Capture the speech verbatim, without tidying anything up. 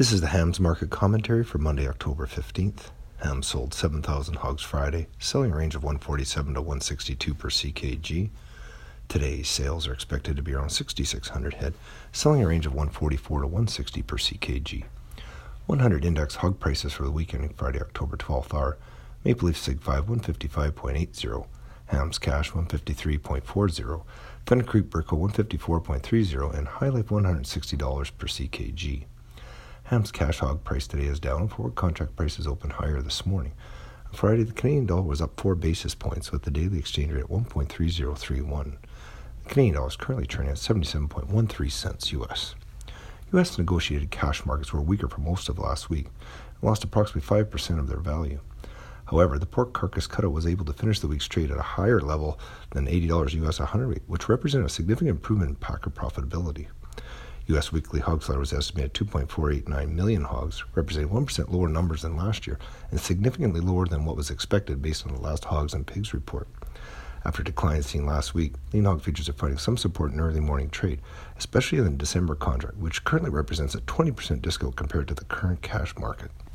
This is the hams market commentary for Monday, October fifteenth. Hams sold seven thousand hogs Friday, selling a range of one forty-seven to one sixty-two per C K G. Today's sales are expected to be around sixty-six hundred head, selling a range of one forty-four to one sixty per C K G. one hundred index hog prices for the week ending Friday, October twelfth are Maple Leaf Sig five one fifty-five point eight zero, Hams Cash one fifty-three point four zero, Fenner Creek Burco one fifty-four point three zero, and High Life one hundred sixty dollars per C K G. Hams cash hog price today is down. Forward contract prices opened higher this morning. On Friday, the Canadian dollar was up four basis points with the daily exchange rate at one point three zero three one. The Canadian dollar is currently trading at seventy-seven point one three cents U S. U S negotiated cash markets were weaker for most of last week and lost approximately five percent of their value. However, the pork carcass cutout was able to finish the week's trade at a higher level than eighty dollars U S a hundredweight, which represented a significant improvement in packer profitability. U S weekly hog slaughter was estimated at two point four eight nine million hogs, representing one percent lower numbers than last year and significantly lower than what was expected based on the last Hogs and Pigs report. After declines seen last week, lean hog futures are finding some support in early morning trade, especially in the December contract, which currently represents a twenty percent discount compared to the current cash market.